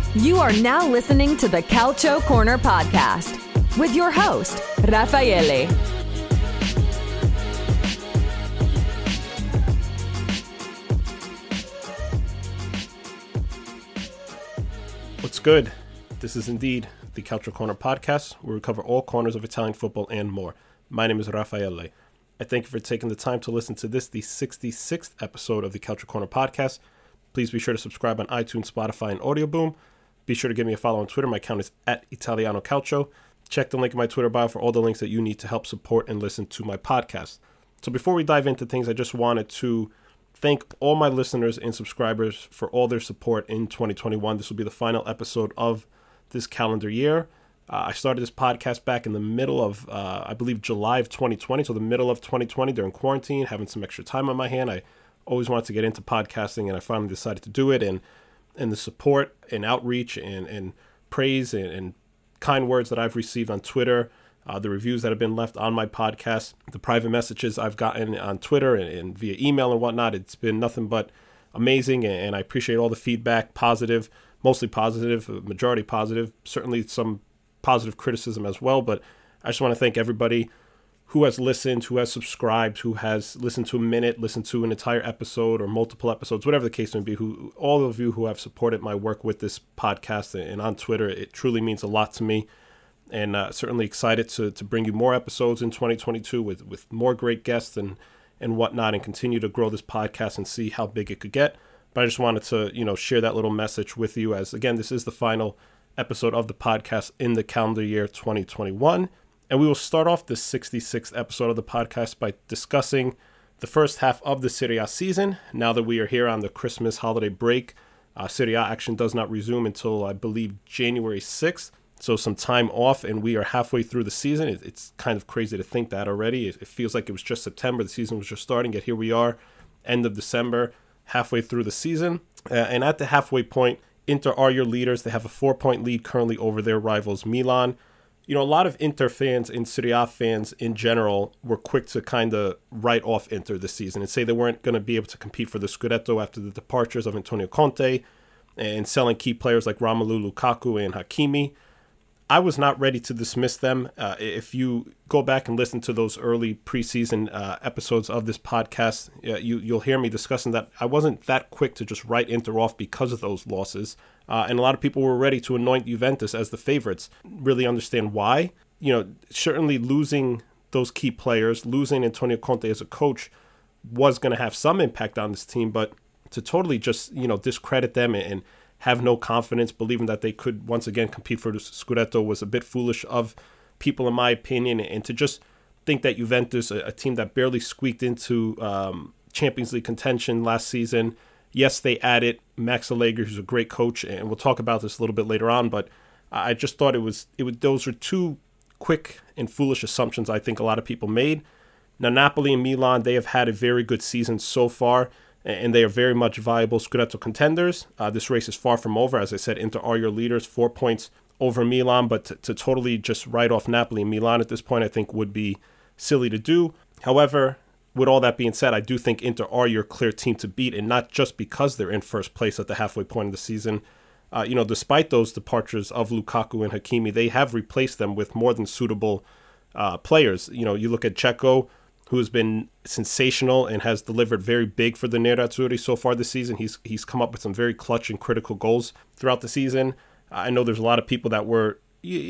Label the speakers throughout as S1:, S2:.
S1: You are now listening to the Calcio Corner podcast with your host, Raffaele.
S2: What's good? This is indeed the Calcio Corner podcast, where we cover all corners of Italian football and more. My name is Raffaele. I thank you for taking the time to listen to this, the 66th episode of the Calcio Corner podcast. Please be sure to subscribe on iTunes, Spotify, and Audioboom. Be sure to give me a follow on Twitter. My account is @ItalianoCalcio. Check the link in my Twitter bio for all the links that you need to help support and listen to my podcast. So before we dive into things, I just wanted to thank all my listeners and subscribers for all their support in 2021. This will be the final episode of this calendar year. I started this podcast back in the middle of, I believe, July of 2020. So the middle of 2020 during quarantine, having some extra time on my hand. I always wanted to get into podcasting, and I finally decided to do it. And the support and outreach and praise and kind words that I've received on Twitter, the reviews that have been left on my podcast, the private messages I've gotten on Twitter and via email and whatnot, it's been nothing but amazing, and I appreciate all the feedback, positive, mostly positive, majority positive, certainly some positive criticism as well, but I just want to thank everybody who has listened, who has subscribed, who has listened to a minute, listened to an entire episode or multiple episodes, whatever the case may be, all of you who have supported my work with this podcast and on Twitter. It truly means a lot to me, and certainly excited to bring you more episodes in 2022 with more great guests and whatnot, and continue to grow this podcast and see how big it could get. But I just wanted to, share that little message with you, as again, this is the final episode of the podcast in the calendar year 2021. And we will start off this 66th episode of the podcast by discussing the first half of the Serie A season. Now that we are here on the Christmas holiday break, Serie A action does not resume until, I believe, January 6th. So some time off, and we are halfway through the season. It's kind of crazy to think that already. It feels like it was just September. The season was just starting, yet here we are, end of December, halfway through the season. And at the halfway point, Inter are your leaders. They have a 4-point lead currently over their rivals, Milan. A lot of Inter fans and Serie A fans in general were quick to kind of write off Inter this season and say they weren't going to be able to compete for the Scudetto after the departures of Antonio Conte and selling key players like Romelu Lukaku and Hakimi. I was not ready to dismiss them. If you go back and listen to those early preseason episodes of this podcast, you'll hear me discussing that I wasn't that quick to just write Inter off because of those losses. And a lot of people were ready to anoint Juventus as the favorites. Really understand why. Certainly losing those key players, losing Antonio Conte as a coach was going to have some impact on this team, but to totally just, discredit them and have no confidence, believing that they could once again compete for the Scudetto was a bit foolish of people, in my opinion. And to just think that Juventus, a team that barely squeaked into Champions League contention last season, yes, they added Max Allegri, who's a great coach, and we'll talk about this a little bit later on, but I just thought those were two quick and foolish assumptions I think a lot of people made. Now, Napoli and Milan, they have had a very good season so far, and they are very much viable Scudetto contenders. This race is far from over. As I said, Inter are your leaders, 4 points over Milan, but to totally just write off Napoli and Milan at this point, I think would be silly to do. However, with all that being said, I do think Inter are your clear team to beat, and not just because they're in first place at the halfway point of the season. Despite those departures of Lukaku and Hakimi, they have replaced them with more than suitable players. You look at Dzeko, who has been sensational and has delivered very big for the Nerazzurri so far this season. He's come up with some very clutch and critical goals throughout the season. I know there's a lot of people that were,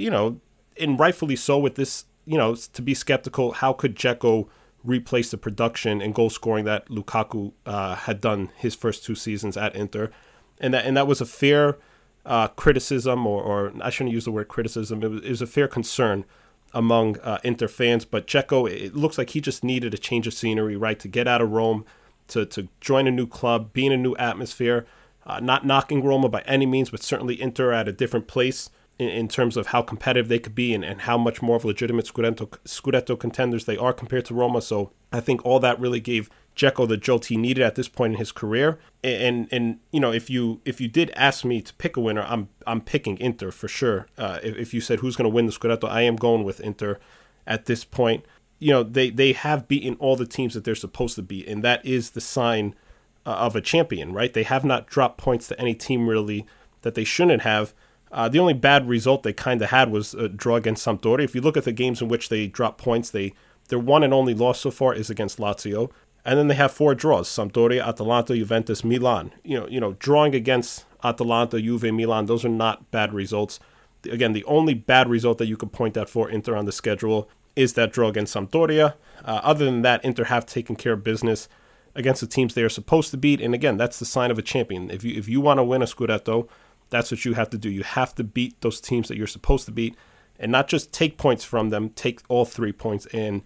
S2: and rightfully so with this, to be skeptical. How could Dzeko replace the production and goal scoring that Lukaku had done his first 2 seasons at Inter? And that was a fair criticism, or I shouldn't use the word criticism. It was a fair concern among Inter fans, but Dzeko, it looks like he just needed a change of scenery, right, to get out of Rome, to join a new club, be in a new atmosphere, not knocking Roma by any means, but certainly Inter at a different place in terms of how competitive they could be and how much more of legitimate Scudetto contenders they are compared to Roma. So I think all that really gave Dzeko the jolt he needed at this point in his career. And if you did ask me to pick a winner, I'm picking Inter for sure. If you said who's going to win the Scudetto, I am going with Inter at this point. They have beaten all the teams that they're supposed to beat, and that is the sign of a champion, right? They have not dropped points to any team really that they shouldn't have. The only bad result they kind of had was a draw against Sampdoria. If you look at the games in which they dropped points, their one and only loss so far is against Lazio. And then they have 4 draws: Sampdoria, Atalanta, Juventus, Milan. Drawing against Atalanta, Juve, Milan, those are not bad results. Again, the only bad result that you could point out for Inter on the schedule is that draw against Sampdoria. Other than that, Inter have taken care of business against the teams they are supposed to beat. And again, that's the sign of a champion. If you want to win a Scudetto, that's what you have to do. You have to beat those teams that you're supposed to beat and not just take points from them, take all 3 points. And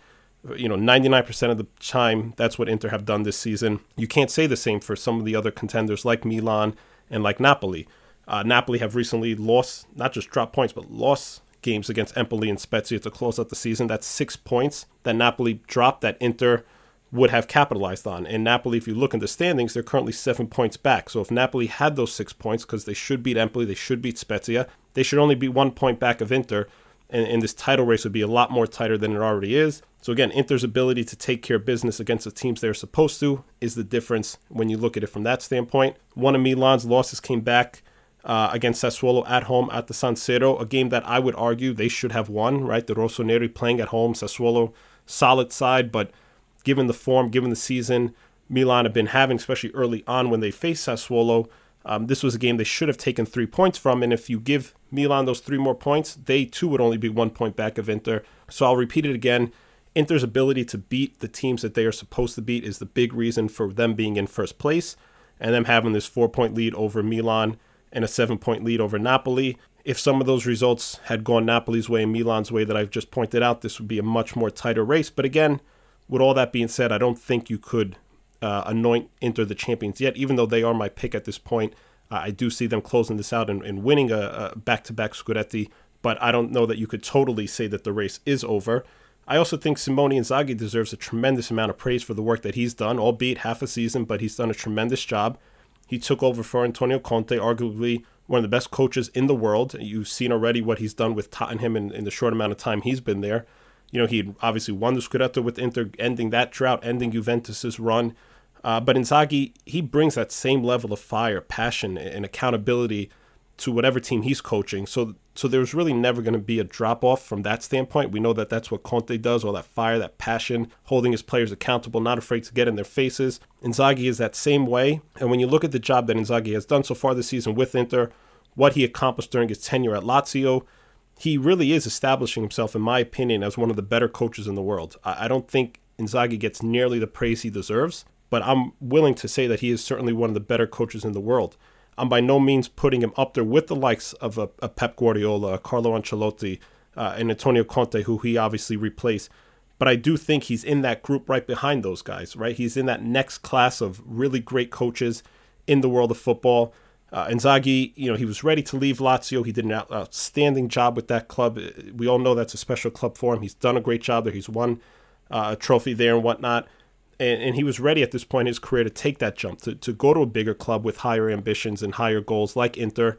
S2: 99% of the time, that's what Inter have done this season. You can't say the same for some of the other contenders like Milan and like Napoli. Napoli have recently lost, not just dropped points, but lost games against Empoli and Spezia to close out the season. That's 6 points that Napoli dropped that Inter would have capitalized on. And Napoli, if you look in the standings, they're currently 7 points back. So if Napoli had those 6 points, because they should beat Empoli, they should beat Spezia, they should only be 1 point back of Inter, and this title race would be a lot more tighter than it already is. So again, Inter's ability to take care of business against the teams they're supposed to is the difference when you look at it from that standpoint. One of Milan's losses came back against Sassuolo at home at the San Siro, a game that I would argue they should have won, right? The Rossoneri playing at home, Sassuolo, solid side, but given the form, given the season Milan have been having, especially early on when they faced Sassuolo, this was a game they should have taken 3 points from. And if you give Milan those 3 more points, they too would only be 1 point back of Inter. So I'll repeat it again. Inter's ability to beat the teams that they are supposed to beat is the big reason for them being in first place and them having this 4-point lead over Milan and a 7-point lead over Napoli. If some of those results had gone Napoli's way and Milan's way that I've just pointed out, this would be a much more tighter race. But again, with all that being said, I don't think you could anoint Inter the champions yet, even though they are my pick at this point. I do see them closing this out and winning a back-to-back Scudetti, but I don't know that you could totally say that the race is over. I also think Simone Inzaghi deserves a tremendous amount of praise for the work that he's done, albeit half a season, but he's done a tremendous job. He took over for Antonio Conte, arguably one of the best coaches in the world. You've seen already what he's done with Tottenham in the short amount of time he's been there. He obviously won the Scudetto with Inter, ending that drought, ending Juventus's run. But Inzaghi, he brings that same level of fire, passion, and accountability to whatever team he's coaching. So there's really never going to be a drop-off from that standpoint. We know that that's what Conte does, all that fire, that passion, holding his players accountable, not afraid to get in their faces. Inzaghi is that same way. And when you look at the job that Inzaghi has done so far this season with Inter, what he accomplished during his tenure at Lazio, he really is establishing himself, in my opinion, as one of the better coaches in the world. I don't think Inzaghi gets nearly the praise he deserves, but I'm willing to say that he is certainly one of the better coaches in the world. I'm by no means putting him up there with the likes of a Pep Guardiola, Carlo Ancelotti, and Antonio Conte, who he obviously replaced. But I do think he's in that group right behind those guys, right? He's in that next class of really great coaches in the world of football. Inzaghi, he was ready to leave Lazio. He did an outstanding job with that club. We all know that's a special club for him. He's done a great job there. He's won a trophy there and whatnot. And he was ready at this point in his career to take that jump, to go to a bigger club with higher ambitions and higher goals like Inter.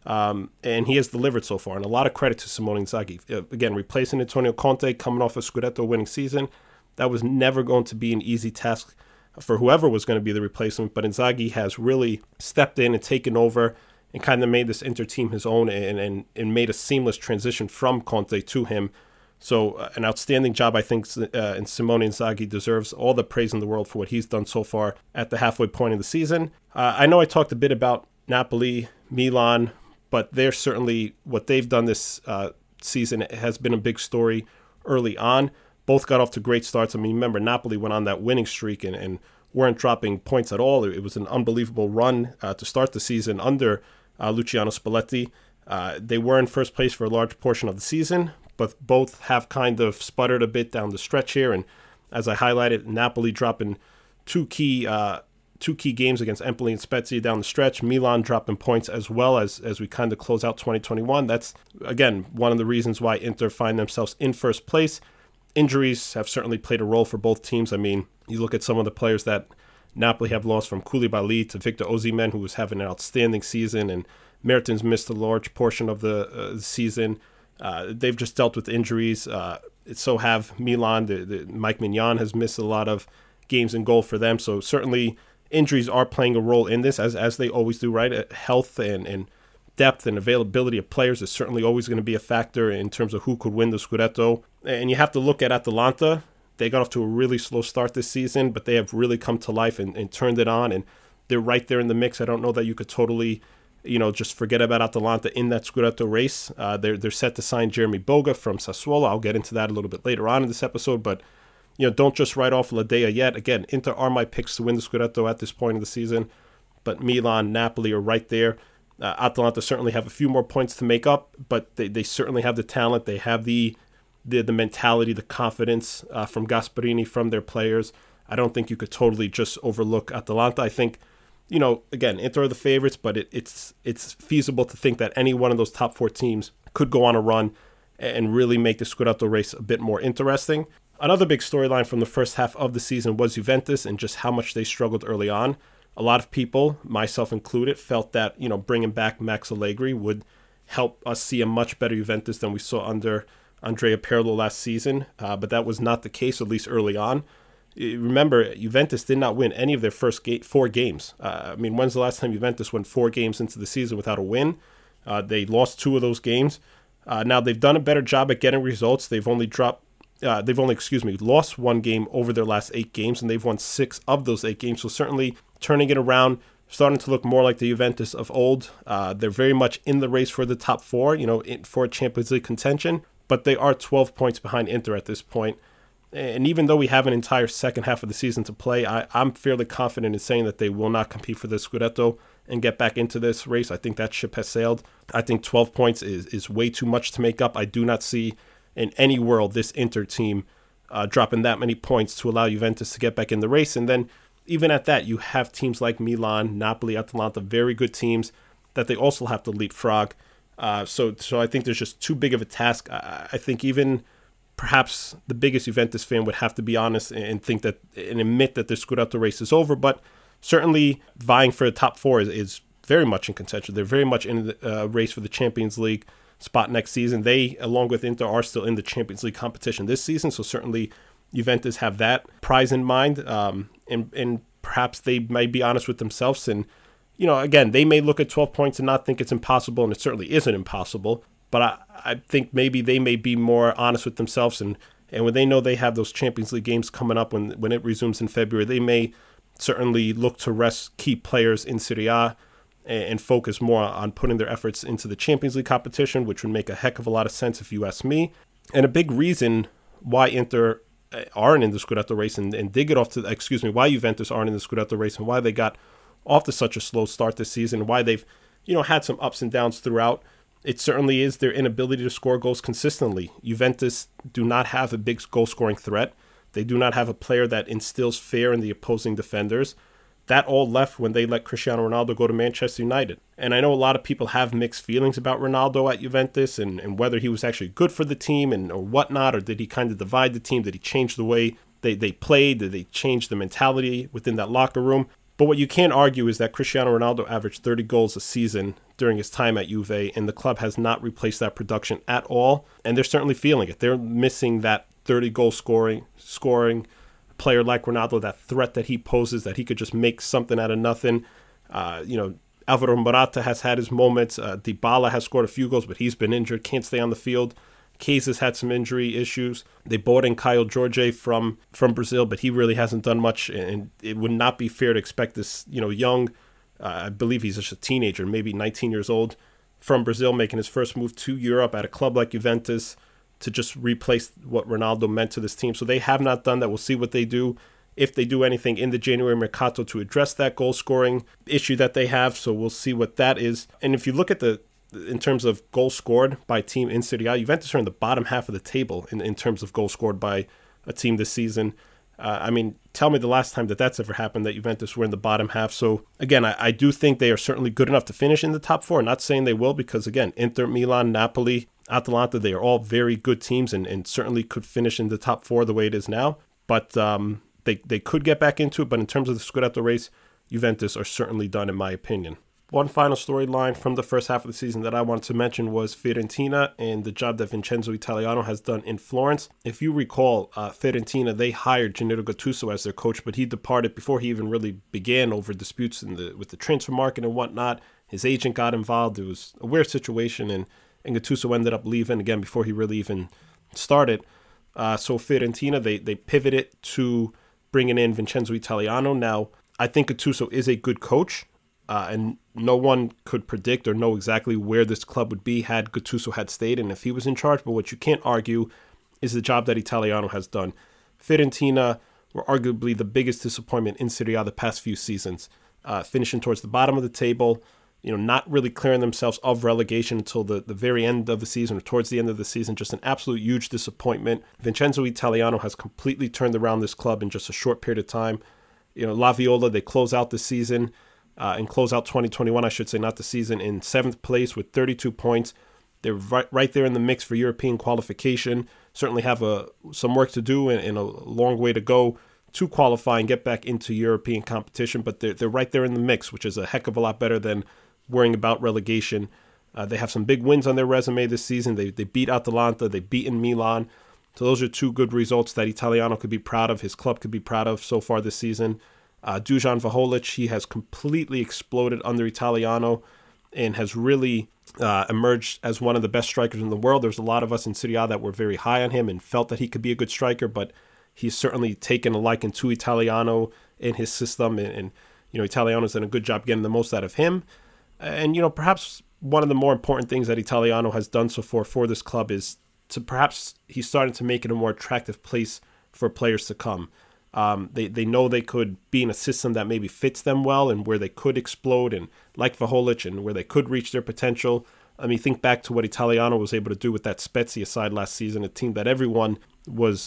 S2: And he has delivered so far. And a lot of credit to Simone Inzaghi. Again, replacing Antonio Conte, coming off a Scudetto winning season, that was never going to be an easy task for whoever was going to be the replacement. But Inzaghi has really stepped in and taken over and kind of made this Inter team his own and made a seamless transition from Conte to him. So an outstanding job, I think, and Simone Inzaghi deserves all the praise in the world for what he's done so far at the halfway point of the season. I know I talked a bit about Napoli, Milan, but they're certainly, what they've done this season has been a big story early on. Both got off to great starts. I mean, remember, Napoli went on that winning streak and weren't dropping points at all. It was an unbelievable run to start the season under Luciano Spalletti. They were in first place for a large portion of the season, but both have kind of sputtered a bit down the stretch here. And as I highlighted, Napoli dropping two key games against Empoli and Spezia down the stretch. Milan dropping points as well as we kind of close out 2021. That's, again, one of the reasons why Inter find themselves in first place. Injuries have certainly played a role for both teams. I mean, you look at some of the players that Napoli have lost, from Koulibaly to Victor Osimhen, who was having an outstanding season, and Mertens missed a large portion of the season. They've just dealt with injuries. So have Milan. The Mike Mignon has missed a lot of games in goal for them. So certainly injuries are playing a role in this, as they always do, right? Health and depth and availability of players is certainly always going to be a factor in terms of who could win the Scudetto. And you have to look at Atalanta. They got off to a really slow start this season, but they have really come to life and turned it on, and they're right there in the mix. I don't know that you could totally, just forget about Atalanta in that Scudetto race. They're set to sign Jeremy Boga from Sassuolo. I'll get into that a little bit later on in this episode, but don't just write off Ledea yet. Again, Inter are my picks to win the Scudetto at this point of the season, but Milan, Napoli are right there. Atalanta certainly have a few more points to make up, but they certainly have the talent. They have the mentality, the confidence from Gasperini, from their players. I don't think you could totally just overlook Atalanta. I think, again, Inter are the favorites, but it's feasible to think that any one of those top 4 teams could go on a run and really make the Scudetto race a bit more interesting. Another big storyline from the first half of the season was Juventus and just how much they struggled early on. A lot of people, myself included, felt that, bringing back Max Allegri would help us see a much better Juventus than we saw under Andrea Pirlo last season, but that was not the case, at least early on. Remember, Juventus did not win any of their first 4 games. When's the last time Juventus went 4 games into the season without a win? They lost 2 of those games. Now, they've done a better job at getting results. They've only lost 1 game over their last 8 games, and they've won 6 of those 8 games. So certainly turning it around, starting to look more like the Juventus of old. They're very much in the race for the top 4, for Champions League contention, but they are 12 points behind Inter at this point. And even though we have an entire second half of the season to play, I'm fairly confident in saying that they will not compete for the Scudetto and get back into this race. I think that ship has sailed. I think 12 points is way too much to make up. I do not see in any world this Inter team dropping that many points to allow Juventus to get back in the race. And then even at that, you have teams like Milan, Napoli, Atalanta, very good teams that they also have to leapfrog. So I think there's just too big of a task. I think even perhaps the biggest Juventus fan would have to be honest and think that and admit that the Scudetto race is over. But certainly vying for the top 4 is very much in contention. They're very much in the race for the Champions League spot next season. They, along with Inter, are still in the Champions League competition this season. So certainly Juventus have that prize in mind. And perhaps they might be honest with themselves. And, again, they may look at 12 points and not think it's impossible. And it certainly isn't impossible. But I think maybe they may be more honest with themselves. And when they know they have those Champions League games coming up when it resumes in February, they may certainly look to rest key players in Serie A and focus more on putting their efforts into the Champions League competition, which would make a heck of a lot of sense if you ask me. And a big reason why Inter aren't in the Scudetto race and did get off to, why Juventus aren't in the Scudetto race and why they got off to such a slow start this season, why they've, had some ups and downs throughout. It certainly is their inability to score goals consistently. Juventus do not have a big goal-scoring threat. They do not have a player that instills fear in the opposing defenders. That all left when they let Cristiano Ronaldo go to Manchester United. And I know a lot of people have mixed feelings about Ronaldo at Juventus and whether he was actually good for the team or whatnot, or did he kind of divide the team? Did he change the way they played? Did they change the mentality within that locker room? But what you can't argue is that Cristiano Ronaldo averaged 30 goals a season during his time at Juve, and the club has not replaced that production at all. And they're certainly feeling it. They're missing that 30-goal scoring player like Ronaldo, that threat that he poses, that he could just make something out of nothing. Alvaro Morata has had his moments. Dybala has scored a few goals, but he's been injured, can't stay on the field. Case has had some injury issues. They bought in Caio Jorge from Brazil, but he really hasn't done much, and it would not be fair to expect this, young, I believe he's just a teenager, maybe 19 years old, from Brazil, making his first move to Europe at a club like Juventus to just replace what Ronaldo meant to this team. So they have not done that. We'll see what they do, if they do anything in the January Mercato to address that goal-scoring issue that they have. So we'll see what that is. And if you look at in terms of goals scored by team in Serie A, Juventus are in the bottom half of the table in terms of goals scored by a team this season. Tell me the last time that's ever happened, that Juventus were in the bottom half. So again, I do think they are certainly good enough to finish in the top 4. Not saying they will, because again, Inter, Milan, Napoli, Atalanta, they are all very good teams and certainly could finish in the top 4 the way it is now. But they could get back into it. But in terms of the Scudetto race, Juventus are certainly done, in my opinion. One final storyline from the first half of the season that I wanted to mention was Fiorentina and the job that Vincenzo Italiano has done in Florence. If you recall, Fiorentina, they hired Gennaro Gattuso as their coach, but he departed before he even really began over disputes with the transfer market and whatnot. His agent got involved. It was a weird situation, and Gattuso ended up leaving again before he really even started. So Fiorentina, they pivoted to bringing in Vincenzo Italiano. Now, I think Gattuso is a good coach. And no one could predict or know exactly where this club would be had Gattuso had stayed and if he was in charge. But what you can't argue is the job that Italiano has done. Fiorentina were arguably the biggest disappointment in Serie A the past few seasons, finishing towards the bottom of the table, not really clearing themselves of relegation until the very end of the season or towards the end of the season. Just an absolute huge disappointment. Vincenzo Italiano has completely turned around this club in just a short period of time. La Viola, they close out the season. And close out 2021, I should say, not the season, in 7th place with 32 points. They're right there in the mix for European qualification. Certainly have some work to do and a long way to go to qualify and get back into European competition. But they're right there in the mix, which is a heck of a lot better than worrying about relegation. They have some big wins on their resume this season. They beat Atalanta. They've beaten Milan. So those are two good results that Italiano could be proud of, his club could be proud of so far this season. Dusan Vlahovic, he has completely exploded under Italiano and has really emerged as one of the best strikers in the world. There's a lot of us in Serie A that were very high on him and felt that he could be a good striker, but he's certainly taken a liking to Italiano in his system, and Italiano's done a good job getting the most out of him. And, perhaps one of the more important things that Italiano has done so far for this club is to perhaps he's starting to make it a more attractive place for players to come. They know they could be in a system that maybe fits them well and where they could explode, and like Vlahovic, and where they could reach their potential. I mean, think back to what Italiano was able to do with that Spezia side last season, a team that everyone was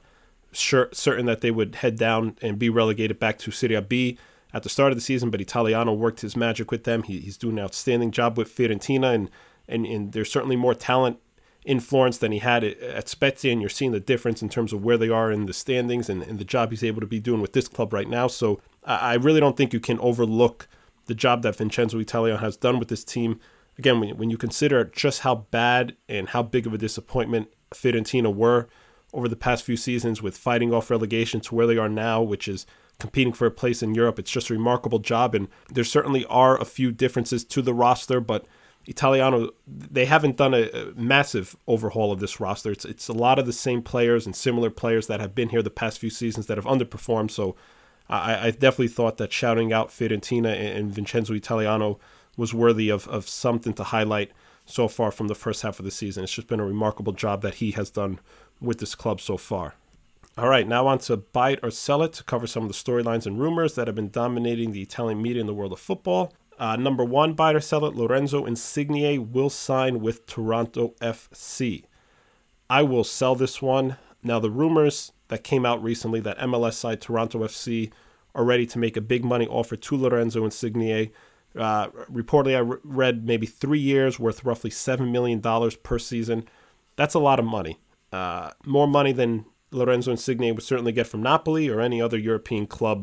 S2: certain that they would head down and be relegated back to Serie B at the start of the season, but Italiano worked his magic with them. He's doing an outstanding job with Fiorentina, and there's certainly more talent in Florence than he had at Spezia, and you're seeing the difference in terms of where they are in the standings and the job he's able to be doing with this club right now. So I really don't think you can overlook the job that Vincenzo Italiano has done with this team. Again, when you consider just how bad and how big of a disappointment Fiorentina were over the past few seasons with fighting off relegation to where they are now, which is competing for a place in Europe, it's just a remarkable job. And there certainly are a few differences to the roster, but Italiano, they haven't done a massive overhaul of this roster. It's a lot of the same players and similar players that have been here the past few seasons that have underperformed. So I definitely thought that shouting out Fiorentina and Vincenzo Italiano was worthy of something to highlight so far from the first half of the season. It's just been a remarkable job that he has done with this club so far. All right, now on to Buy It or Sell It to cover some of the storylines and rumors that have been dominating the Italian media in the world of football. Number one, Buy It or Sell It, Lorenzo Insigne will sign with Taranto FC. I will sell this one. Now, the rumors that came out recently that MLS side Taranto FC are ready to make a big money offer to Lorenzo Insigne. Reportedly, I read maybe 3 years worth roughly $7 million per season. That's a lot of money. More money than Lorenzo Insigne would certainly get from Napoli or any other European club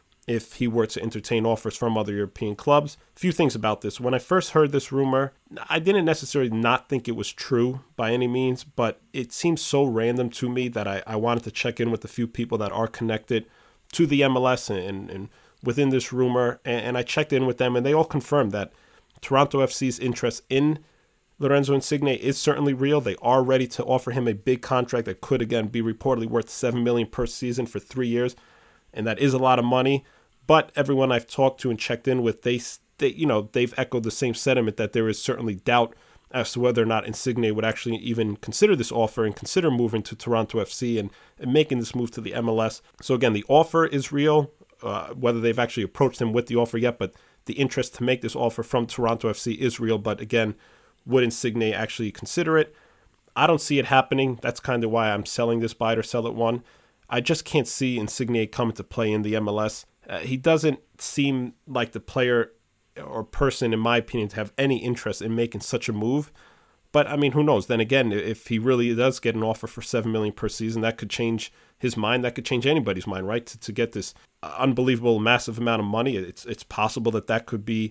S2: if he were to entertain offers from other European clubs. A few things about this. When I first heard this rumor, I didn't necessarily not think it was true by any means, but it seemed so random to me that I wanted to check in with a few people that are connected to the MLS and within this rumor, and I checked in with them, and they all confirmed that Taranto FC's interest in Lorenzo Insigne is certainly real. They are ready to offer him a big contract that could, again, be reportedly worth $7 million per season for 3 years. And that is a lot of money, but everyone I've talked to and checked in with, they've echoed the same sentiment that there is certainly doubt as to whether or not Insigne would actually even consider this offer and consider moving to Taranto FC and making this move to the MLS. So again, the offer is real, whether they've actually approached him with the offer yet, but the interest to make this offer from Taranto FC is real. But again, would Insigne actually consider it? I don't see it happening. That's kind of why I'm selling this Buy It or Sell It one. I just can't see Insigne coming to play in the MLS. He doesn't seem like the player or person, in my opinion, to have any interest in making such a move. But, I mean, who knows? Then again, if he really does get an offer for $7 million per season, that could change his mind. That could change anybody's mind, right? To get this unbelievable, massive amount of money, it's possible that could be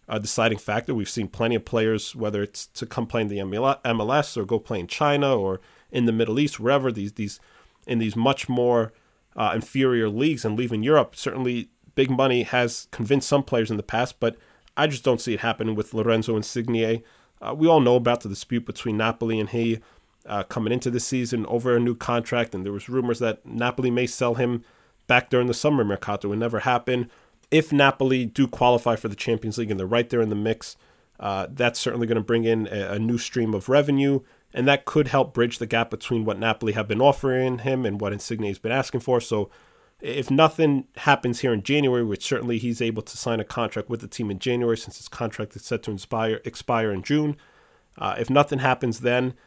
S2: a deciding factor. We've seen plenty of players, whether it's to come play in the MLS or go play in China or in the Middle East, wherever, these much more inferior leagues, and leaving Europe. Certainly big money has convinced some players in the past, but I just don't see it happening with Lorenzo Insigne. We all know about the dispute between Napoli and he coming into the season over a new contract, and there was rumors that Napoli may sell him back during the summer mercato. It never happened. If Napoli do qualify for the Champions League and they're right there in the mix, that's certainly going to bring in a new stream of revenue, and that could help bridge the gap between what Napoli have been offering him and what Insigne has been asking for. So if nothing happens here in January, which certainly he's able to sign a contract with the team in January since his contract is set to expire in June. If nothing happens then,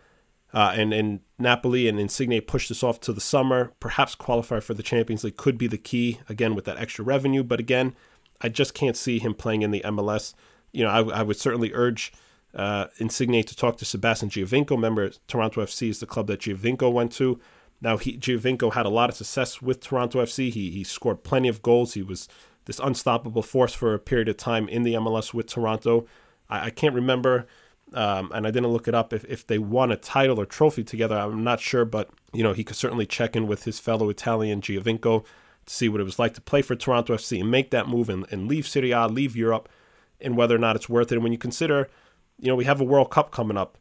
S2: and Napoli and Insigne push this off to the summer, perhaps qualify for the Champions League could be the key, again, with that extra revenue. But again, I just can't see him playing in the MLS. I would certainly urge Insigne to talk to Sebastian Giovinco. Remember, Toronto FC is the club that Giovinco went to. Now, Giovinco had a lot of success with Toronto FC. He scored plenty of goals. He was this unstoppable force for a period of time in the MLS with Toronto. I can't remember, and I didn't look it up, if they won a title or trophy together. I'm not sure, but he could certainly check in with his fellow Italian Giovinco to see what it was like to play for Toronto FC and make that move and leave Serie A, leave Europe, and whether or not it's worth it. And when you consider, we have a World Cup coming up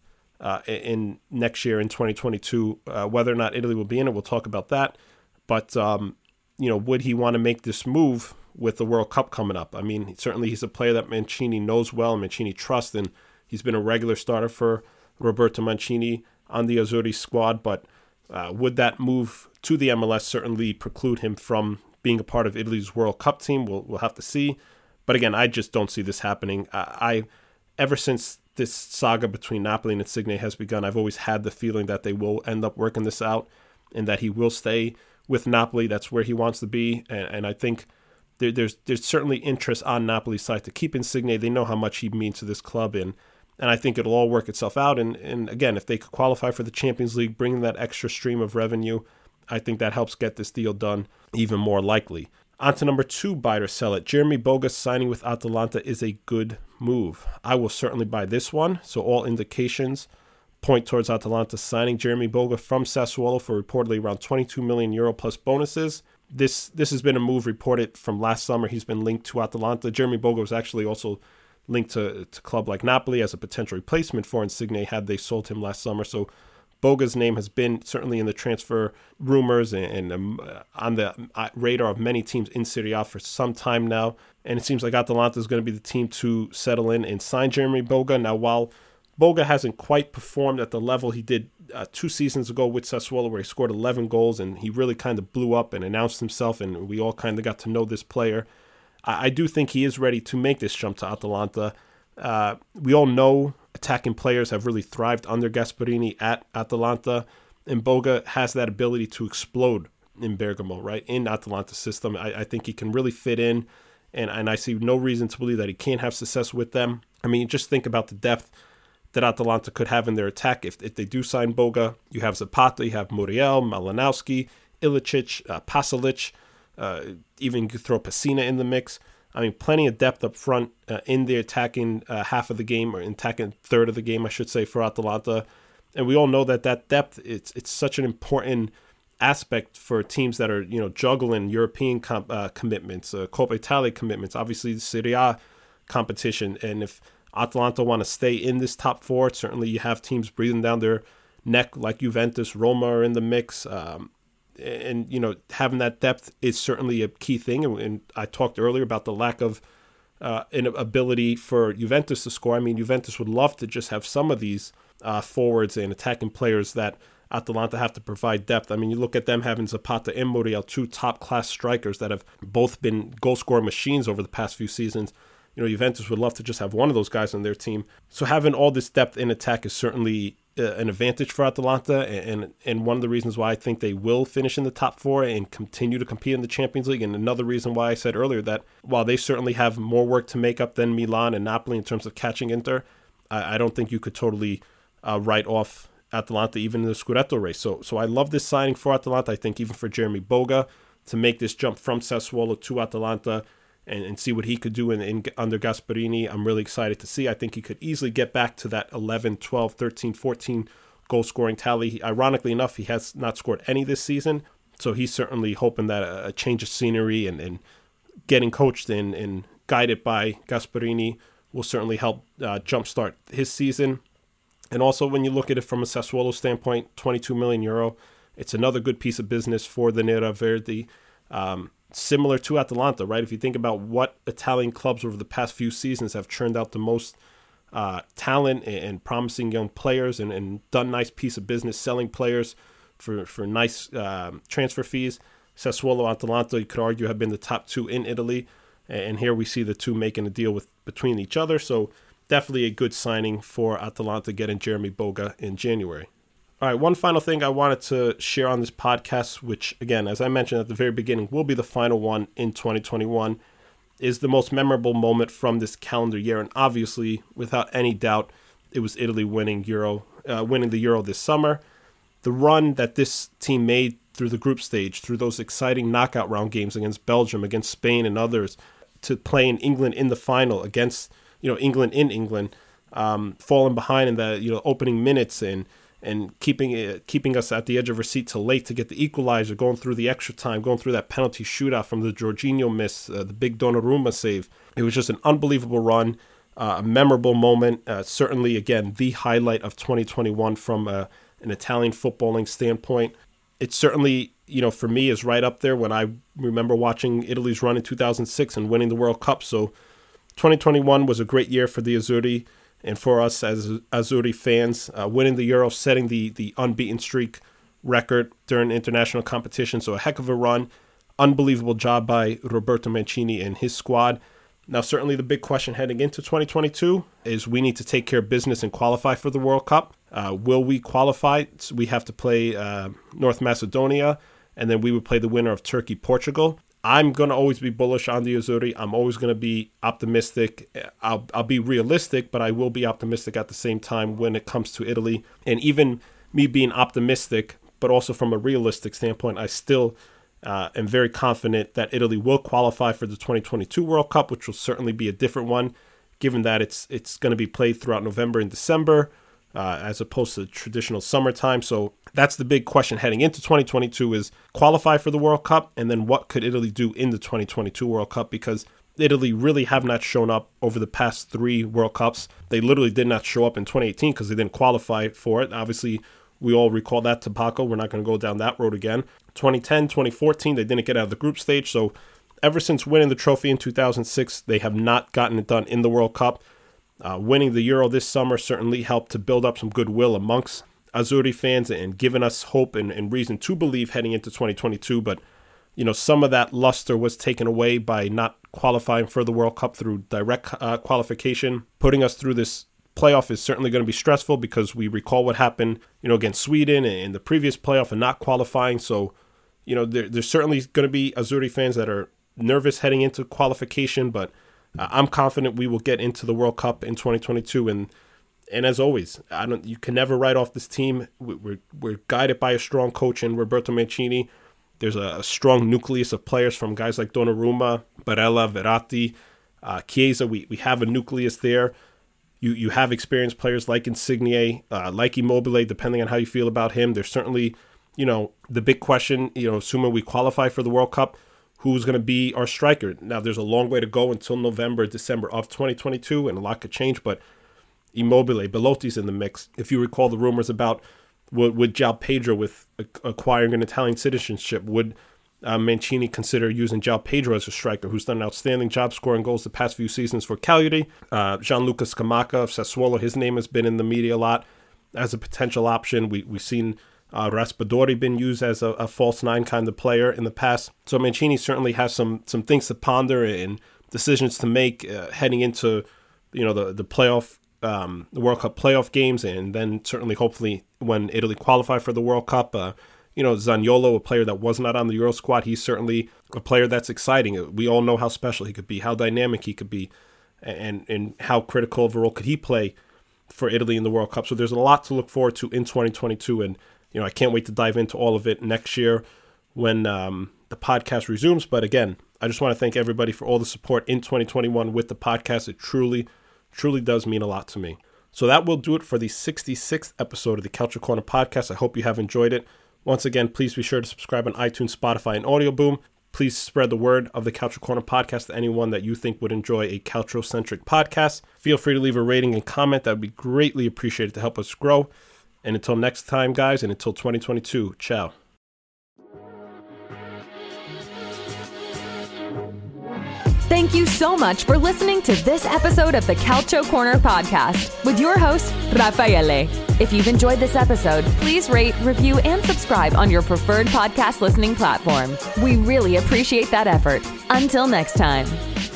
S2: in next year in 2022, whether or not Italy will be in it, we'll talk about that. But, would he want to make this move with the World Cup coming up? I mean, certainly he's a player that Mancini knows well, Mancini trusts, and he's been a regular starter for Roberto Mancini on the Azzurri squad. But would that move to the MLS certainly preclude him from being a part of Italy's World Cup team? We'll have to see. But again, I just don't see this happening. Ever since this saga between Napoli and Insigne has begun, I've always had the feeling that they will end up working this out and that he will stay with Napoli. That's where he wants to be. And I think there's certainly interest on Napoli's side to keep Insigne. They know how much he means to this club, and I think it'll all work itself out. And again, if they could qualify for the Champions League, bringing that extra stream of revenue, I think that helps get this deal done even more likely. On to number 2, buy it or sell it. Jeremy Boga signing with Atalanta is a good move. I will certainly buy this one. So all indications point towards Atalanta signing Jeremy Boga from Sassuolo for reportedly around €22 million plus bonuses. This has been a move reported from last summer. He's been linked to Atalanta. Jeremy Boga was actually also linked to a club like Napoli as a potential replacement for Insigne had they sold him last summer. So Boga's name has been certainly in the transfer rumors and on the radar of many teams in Serie A for some time now. And it seems like Atalanta is going to be the team to settle in and sign Jeremy Boga. Now, while Boga hasn't quite performed at the level he did 2 seasons ago with Sassuolo, where he scored 11 goals and he really kind of blew up and announced himself, and we all kind of got to know this player, I do think he is ready to make this jump to Atalanta. We all know attacking players have really thrived under Gasperini at Atalanta, and Boga has that ability to explode in Bergamo, right, in Atalanta's system. I think he can really fit in, and I see no reason to believe that he can't have success with them. I mean, just think about the depth that Atalanta could have in their attack if they do sign Boga. You have Zapata, you have Muriel, Malinowski, Ilicic, Pasalic, even you could throw Pessina in the mix. I mean, plenty of depth up front in the attacking half of the game, or attacking third of the game, I should say, for Atalanta. And we all know that depth, it's such an important aspect for teams that are, juggling European commitments, Coppa Italia commitments, obviously the Serie A competition. And if Atalanta want to stay in this top 4, certainly you have teams breathing down their neck like Juventus, Roma are in the mix. And having that depth is certainly a key thing. And I talked earlier about the lack of an ability for Juventus to score. I mean, Juventus would love to just have some of these forwards and attacking players that Atalanta have to provide depth. I mean, you look at them having Zapata and Muriel, 2 top-class strikers that have both been goal-scoring machines over the past few seasons. Juventus would love to just have one of those guys on their team. So having all this depth in attack is certainly an advantage for Atalanta, and one of the reasons why I think they will finish in the top 4 and continue to compete in the Champions League. And another reason why I said earlier that while they certainly have more work to make up than Milan and Napoli in terms of catching Inter, I don't think you could totally write off Atalanta even in the Scudetto race. So I love this signing for Atalanta. I think even for Jeremy Boga to make this jump from Sassuolo to Atalanta and see what he could do under Gasperini. I'm really excited to see. I think he could easily get back to that 11, 12, 13, 14 goal-scoring tally. Ironically enough, he has not scored any this season, so he's certainly hoping that a change of scenery and getting coached and guided by Gasperini will certainly help jumpstart his season. And also, when you look at it from a Sassuolo standpoint, 22 million euro, it's another good piece of business for the Nerazzurri. Similar to Atalanta, right? If you think about what Italian clubs over the past few seasons have churned out the most talent and promising young players and done nice piece of business selling players for nice transfer fees, Sassuolo, Atalanta, you could argue, have been the top two in Italy. And here we see the two making a deal between each other. So definitely a good signing for Atalanta getting Jeremy Boga in January. All right, one final thing I wanted to share on this podcast, which, again, as I mentioned at the very beginning, will be the final one in 2021, is the most memorable moment from this calendar year. And obviously, without any doubt, it was Italy winning the Euro this summer. The run that this team made through the group stage, through those exciting knockout round games against Belgium, against Spain and others, to play in England in the final against England in England, falling behind in the opening minutes and keeping us at the edge of our seat till late to get the equalizer, going through the extra time, going through that penalty shootout from the Jorginho miss, the big Donnarumma save. It was just an unbelievable run, a memorable moment. Certainly, again, the highlight of 2021 from an Italian footballing standpoint. It certainly, for me, is right up there when I remember watching Italy's run in 2006 and winning the World Cup. So 2021 was a great year for the Azzurri. And for us as Azzurri fans, winning the Euro, setting the unbeaten streak record during international competition. So a heck of a run. Unbelievable job by Roberto Mancini and his squad. Now, certainly the big question heading into 2022 is we need to take care of business and qualify for the World Cup. Will we qualify? So we have to play North Macedonia, and then we would play the winner of Turkey-Portugal. I'm going to always be bullish on the Azzurri. I'm always going to be optimistic. I'll be realistic, but I will be optimistic at the same time when it comes to Italy. And even me being optimistic, but also from a realistic standpoint, I still am very confident that Italy will qualify for the 2022 World Cup, which will certainly be a different one, given that it's going to be played throughout November and December, as opposed to traditional summertime. So that's the big question heading into 2022 is qualify for the World Cup, and then what could Italy do in the 2022 World Cup? Because Italy really have not shown up over the past 3 World Cups. They literally did not show up in 2018 because they didn't qualify for it. Obviously, we all recall that debacle. We're not going to go down that road again. 2010, 2014, they didn't get out of the group stage. So ever since winning the trophy in 2006, they have not gotten it done in the World Cup. Winning the Euro this summer certainly helped to build up some goodwill amongst Azzurri fans and given us hope and reason to believe heading into 2022. But, some of that luster was taken away by not qualifying for the World Cup through direct qualification. Putting us through this playoff is certainly going to be stressful because we recall what happened, against Sweden in the previous playoff and not qualifying. So, there's certainly going to be Azzurri fans that are nervous heading into qualification, but I'm confident we will get into the World Cup in 2022. And as always, you can never write off this team. We're guided by a strong coach in Roberto Mancini. There's a strong nucleus of players from guys like Donnarumma, Barella, Verratti, Chiesa. We have a nucleus there. You have experienced players like Insigne, like Immobile, depending on how you feel about him. There's certainly, the big question, assuming we qualify for the World Cup, who's going to be our striker. Now, there's a long way to go until November, December of 2022, and a lot could change, but Immobile, Belotti's in the mix. If you recall the rumors about would João Pedro with acquiring an Italian citizenship, would Mancini consider using João Pedro as a striker, who's done an outstanding job scoring goals the past few seasons for Cagliari. Gianluca Scamacca of Sassuolo, his name has been in the media a lot as a potential option. We've seen Raspadori been used as a false nine kind of player in the past. So Mancini certainly has some things to ponder and decisions to make heading into the playoff, the World Cup playoff games, and then certainly hopefully when Italy qualify for the World Cup. Zaniolo, a player that was not on the Euro squad, he's certainly a player that's exciting. We all know how special he could be, how dynamic he could be, and how critical of a role could he play for Italy in the World Cup. So there's a lot to look forward to in 2022, and I can't wait to dive into all of it next year when the podcast resumes. But again, I just want to thank everybody for all the support in 2021 with the podcast. It truly, truly does mean a lot to me. So that will do it for the 66th episode of the Culture Corner podcast. I hope you have enjoyed it. Once again, please be sure to subscribe on iTunes, Spotify, and Audio Boom. Please spread the word of the Culture Corner podcast to anyone that you think would enjoy a Calcio-centric podcast. Feel free to leave a rating and comment. That would be greatly appreciated to help us grow. And until next time, guys, and until 2022, ciao.
S1: Thank you so much for listening to this episode of the Calcio Corner podcast with your host, Raffaele. If you've enjoyed this episode, please rate, review, and subscribe on your preferred podcast listening platform. We really appreciate that effort. Until next time.